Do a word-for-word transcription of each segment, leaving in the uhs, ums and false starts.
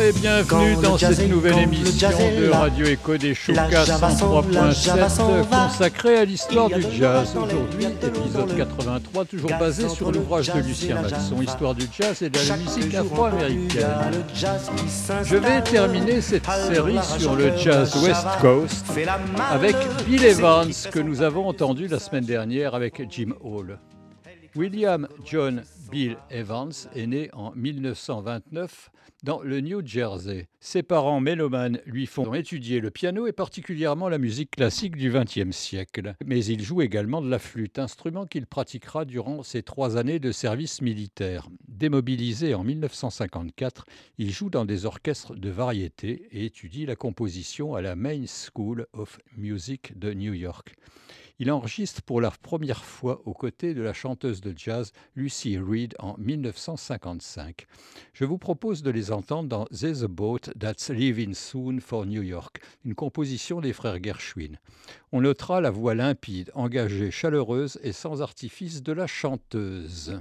et bienvenue dans cette nouvelle émission de Radio Echo des Choucas cent trois point sept consacrée à l'histoire du jazz. Aujourd'hui, épisode quatre-vingt-trois, toujours basé sur l'ouvrage de Lucien Masson, Histoire du jazz et de la musique afro-américaine. Je vais terminer cette série sur le jazz West Coast avec Bill Evans que nous avons entendu la semaine dernière avec Jim Hall. William John Bill Evans est né en dix-neuf cent vingt-neuf dans le New Jersey. Ses parents mélomanes lui font étudier le piano et particulièrement la musique classique du vingtième siècle. Mais il joue également de la flûte, instrument qu'il pratiquera durant ses trois années de service militaire. Démobilisé en dix-neuf cent cinquante-quatre, il joue dans des orchestres de variété et étudie la composition à la Main School of Music de New York. Il enregistre pour la première fois aux côtés de la chanteuse de jazz Lucy Reed en dix-neuf cent cinquante-cinq. Je vous propose de les entendre dans There's a Boat That's Leaving Soon for New York, une composition des frères Gershwin. On notera la voix limpide, engagée, chaleureuse et sans artifice de la chanteuse.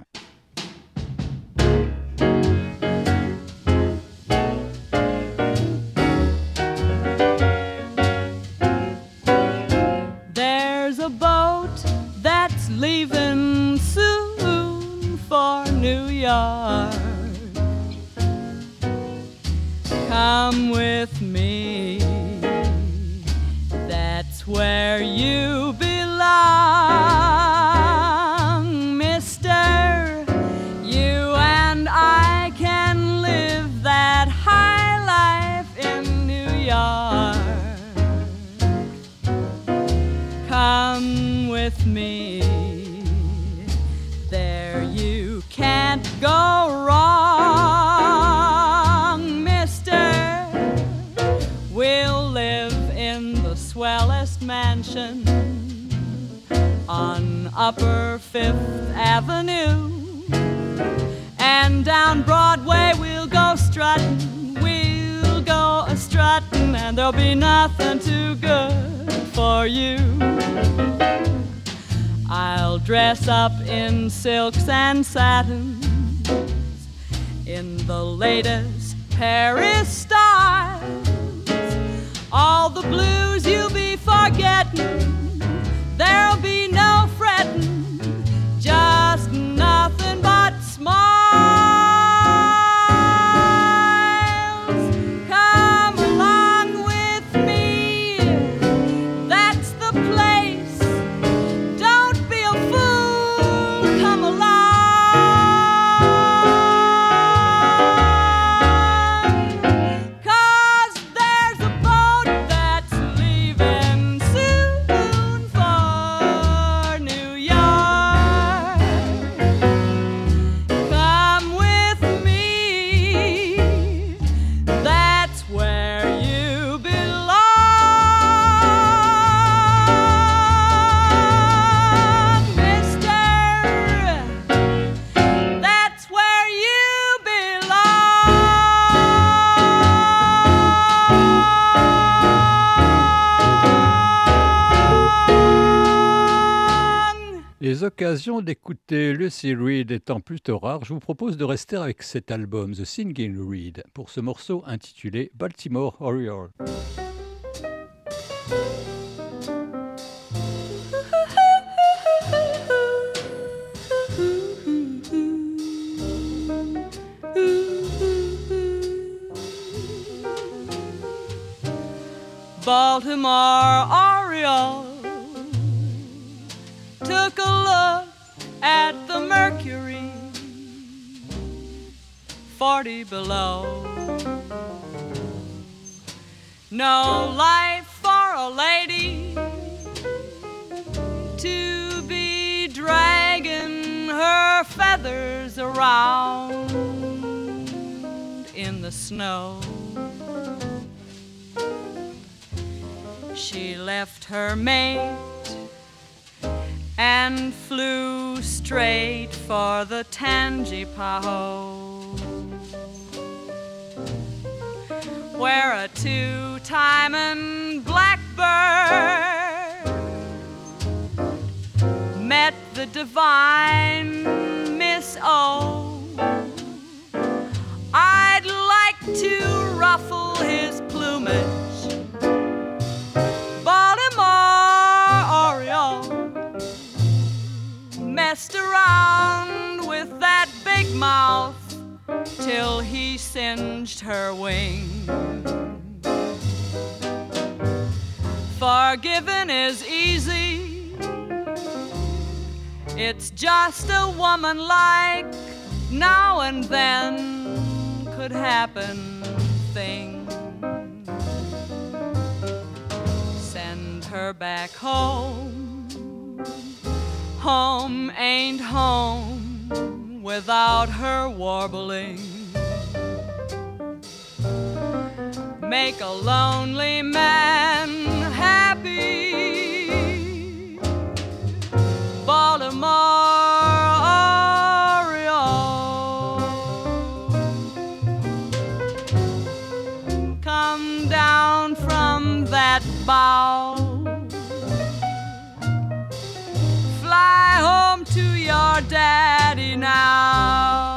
Leaving soon for New York. Come with me, that's where you belong, mister. You and I can live that high life in New York. Come with me, can't go wrong, mister. We'll live in the swellest mansion on Upper Fifth Avenue, and down Broadway we'll go strutting, we'll go a-strutting, and there'll be nothing too good for you. I'll dress up in silks and satins, in the latest Paris styles. All the blues you'll be forgetting, there'll be no fretting, just nothing but smiles. Come along with me, that's the place. Les occasions d'écouter Lucy Reed étant plutôt rares, je vous propose de rester avec cet album, The Singing Reed, pour ce morceau intitulé Baltimore Oriole. Baltimore Oriole took a look at the mercury, forty below. No life for a lady to be dragging her feathers around in the snow. She left her mate and flew straight for the Tangipahoe, where a two-timing blackbird met the divine Miss O. I'd like to messed around with that big mouth till he singed her wing. Forgiving is easy, it's just a woman like now and then could happen thing. Send her back home, home ain't home without her warbling. Make a lonely man happy, Baltimore Oriole. Come down from that bough, fly home to your daddy now.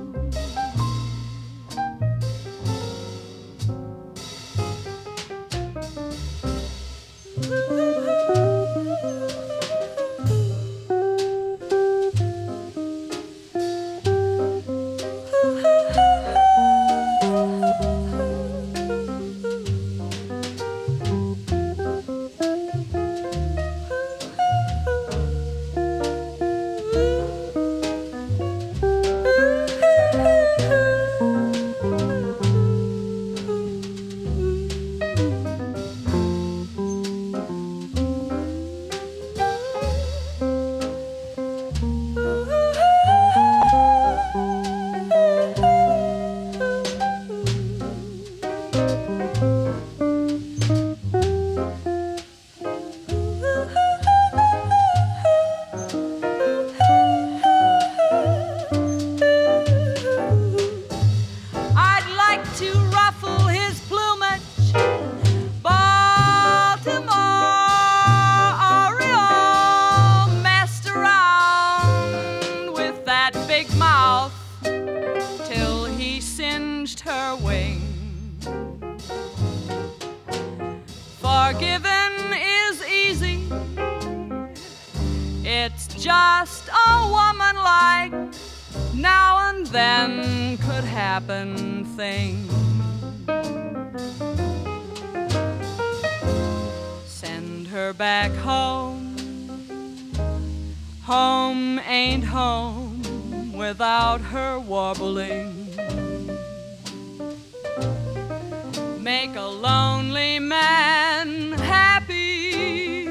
Send her back home, home ain't home without her warbling. Make a lonely man happy,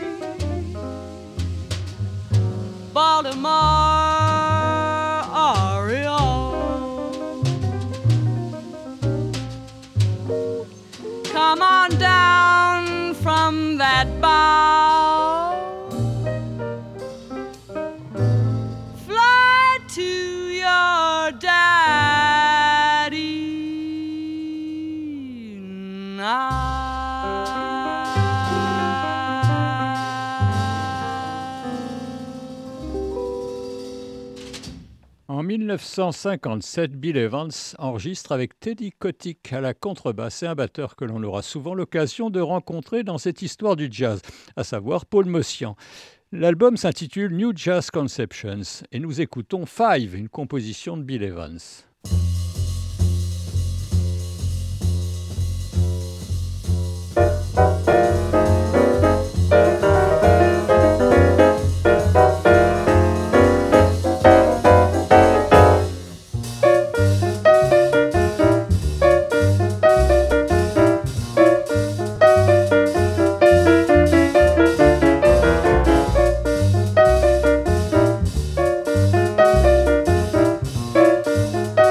Baltimore Oriole. Come on down from that bough, fly to your daddy now. En mille neuf cent cinquante-sept, Bill Evans enregistre avec Teddy Kotick à la contrebasse et un batteur que l'on aura souvent l'occasion de rencontrer dans cette histoire du jazz, à savoir Paul Motian. L'album s'intitule New Jazz Conceptions et nous écoutons Five, une composition de Bill Evans. Thank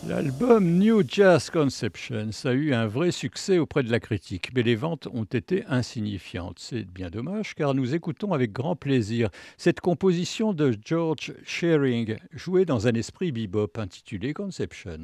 L'album New Jazz Conceptions a eu un vrai succès auprès de la critique, mais les ventes ont été insignifiantes. C'est bien dommage car nous écoutons avec grand plaisir cette composition de George Shearing, jouée dans un esprit bebop intitulé Conception.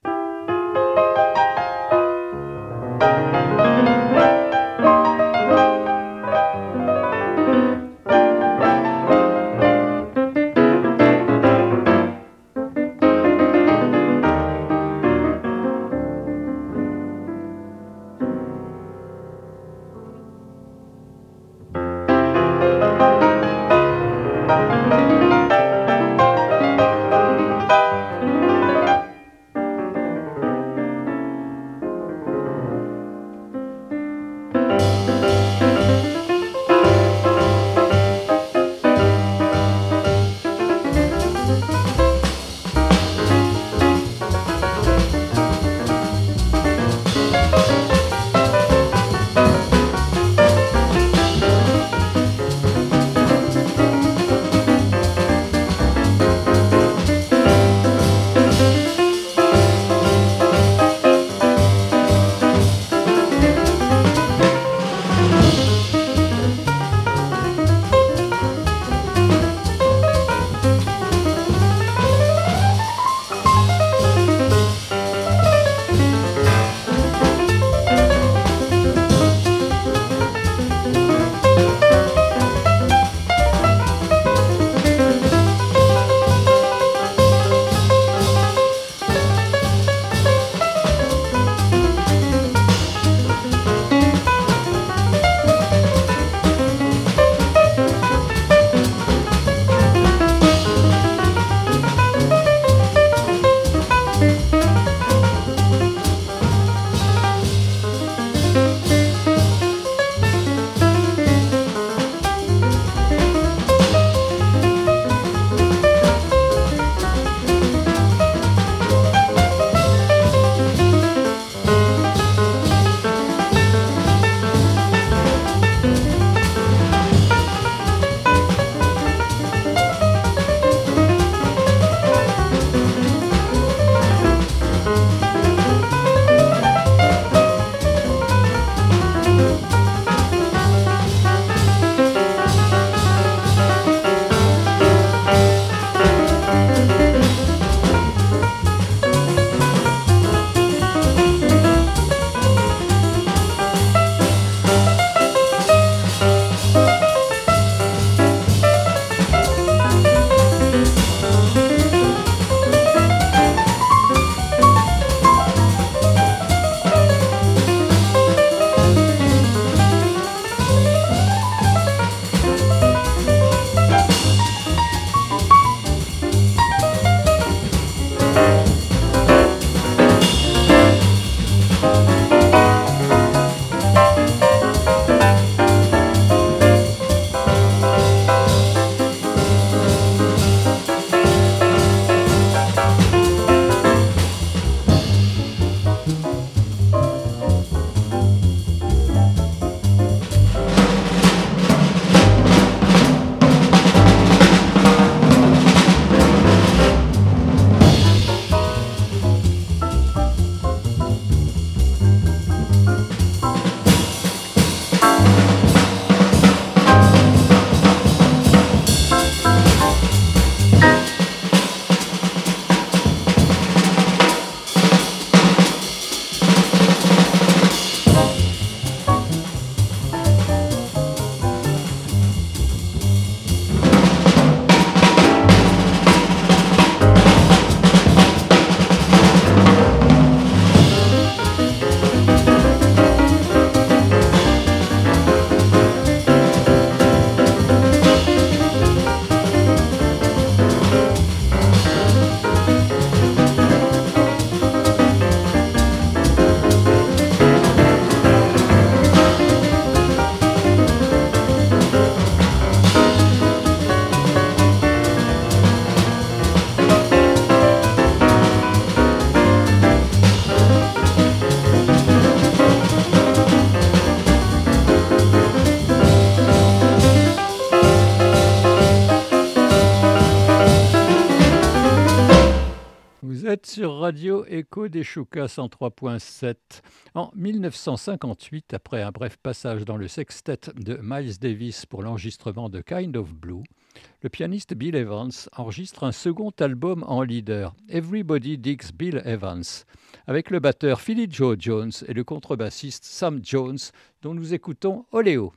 sur Radio Écho des Choucas cent trois point sept. En mille neuf cent cinquante-huit, après un bref passage dans le sextet de Miles Davis pour l'enregistrement de Kind of Blue, le pianiste Bill Evans enregistre un second album en leader, Everybody Digs Bill Evans, avec le batteur Philly Joe Jones et le contrebassiste Sam Jones, dont nous écoutons Oléo.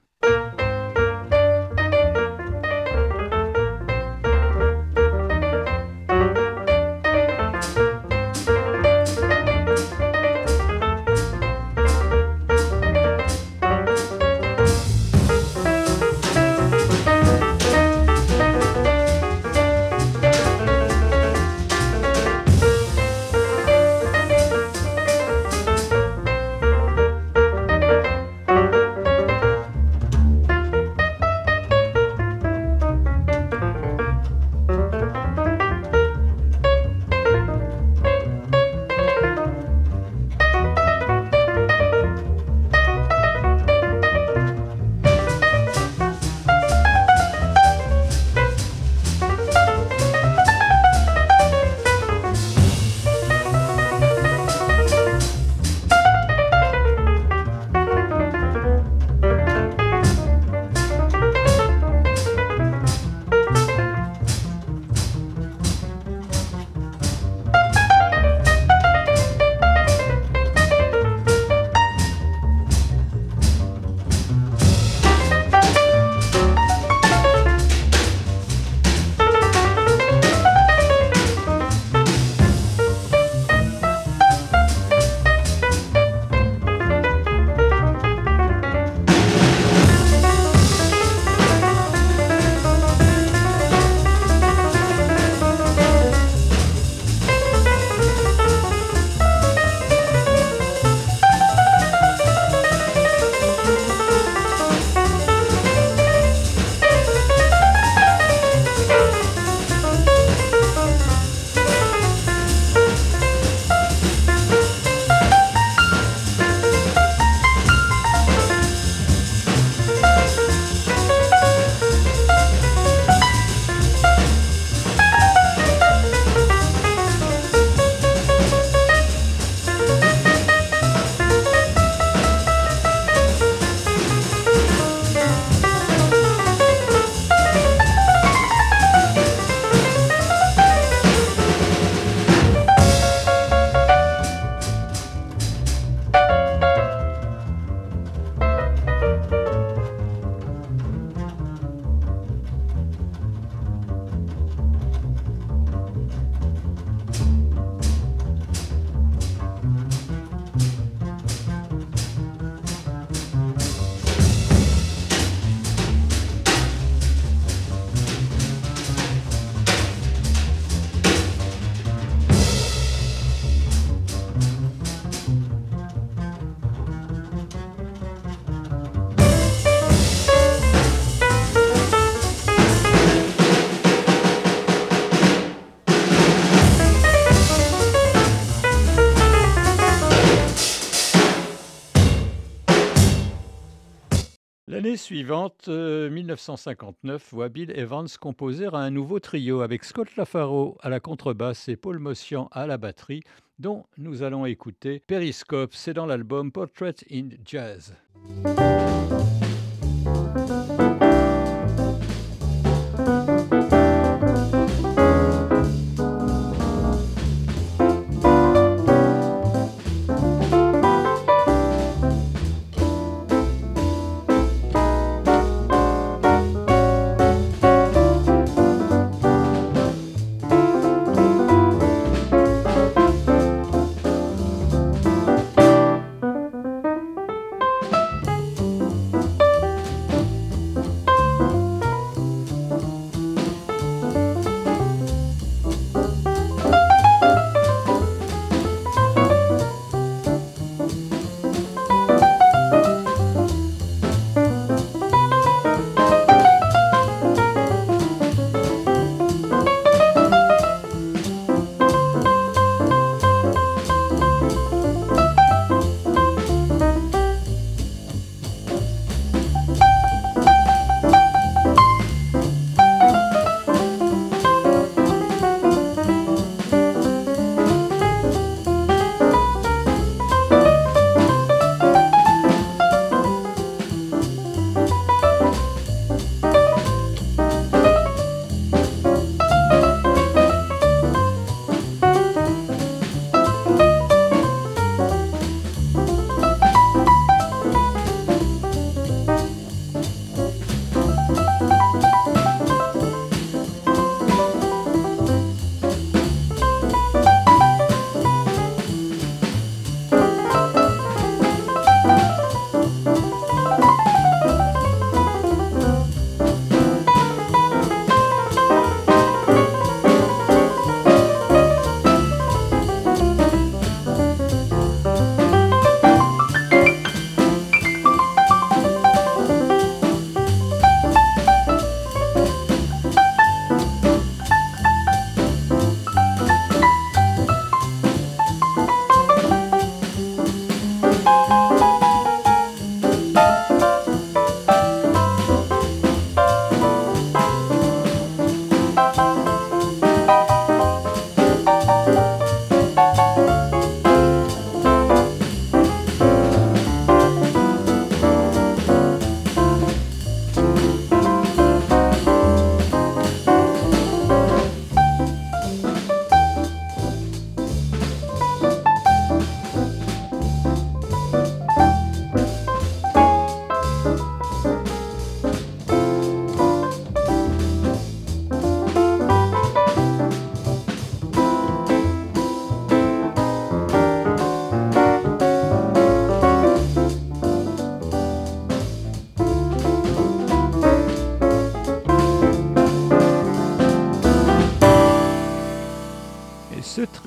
L'année suivante, euh, mille neuf cent cinquante-neuf, voit Bill Evans composer un nouveau trio avec Scott LaFaro à la contrebasse et Paul Motian à la batterie, dont nous allons écouter Periscope. C'est dans l'album Portrait in Jazz.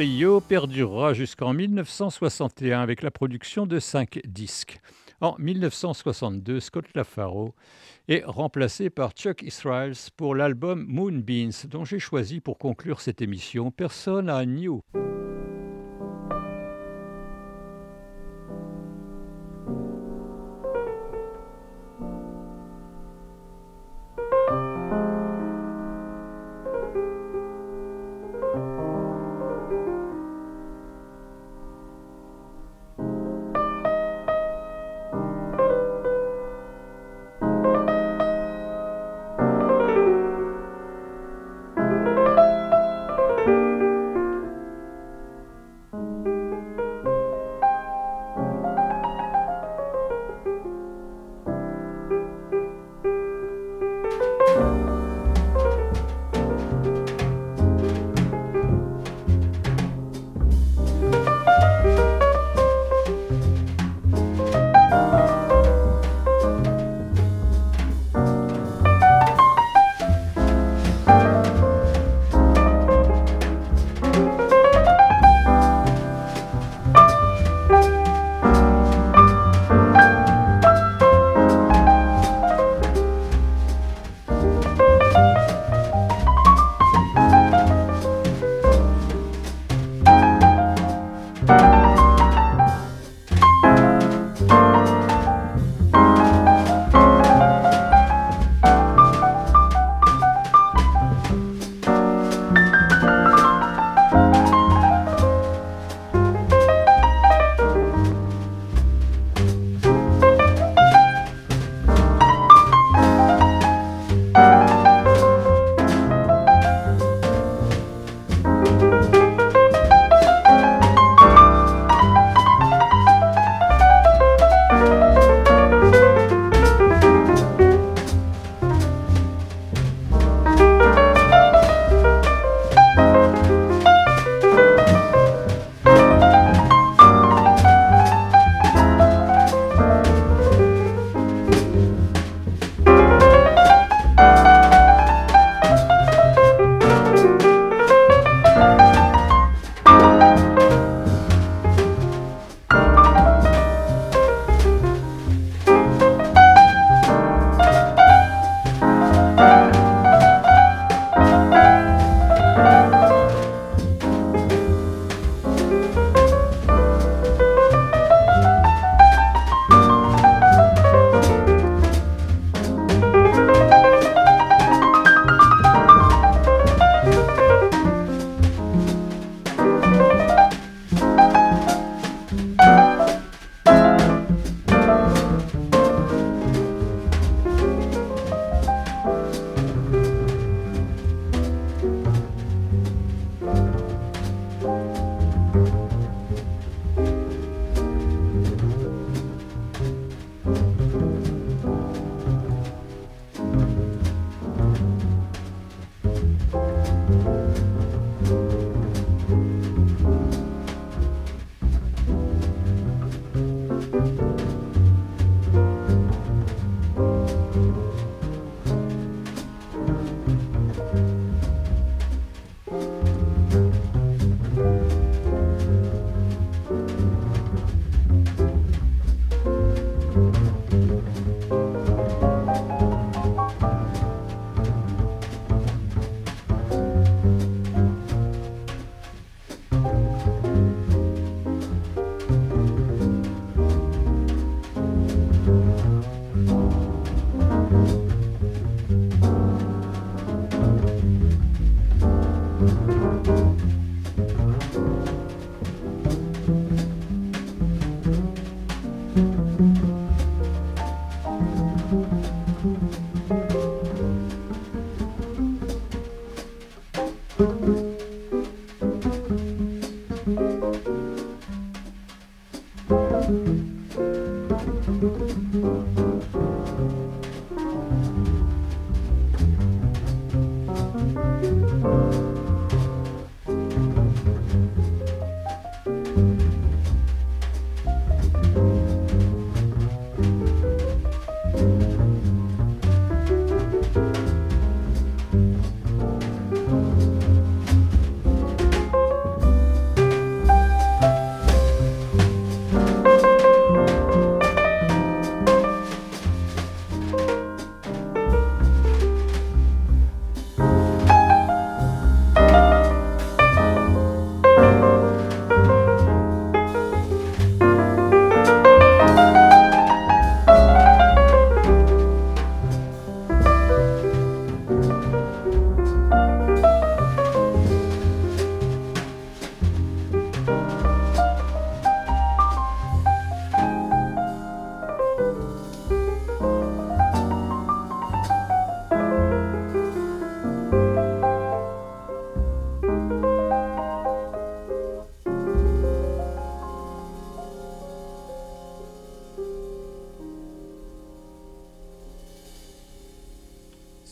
trio perdurera jusqu'en mille neuf cent soixante et un avec la production de cinq disques. En mille neuf cent soixante-deux, Scott LaFaro est remplacé par Chuck Israels pour l'album Moonbeams, dont j'ai choisi pour conclure cette émission Persona New.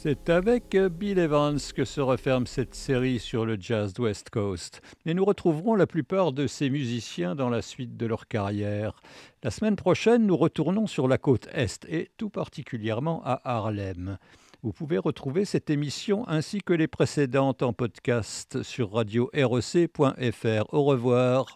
C'est avec Bill Evans que se referme cette série sur le jazz West Coast. Et nous retrouverons la plupart de ces musiciens dans la suite de leur carrière. La semaine prochaine, nous retournons sur la côte Est et tout particulièrement à Harlem. Vous pouvez retrouver cette émission ainsi que les précédentes en podcast sur radio r e c point f r. Au revoir.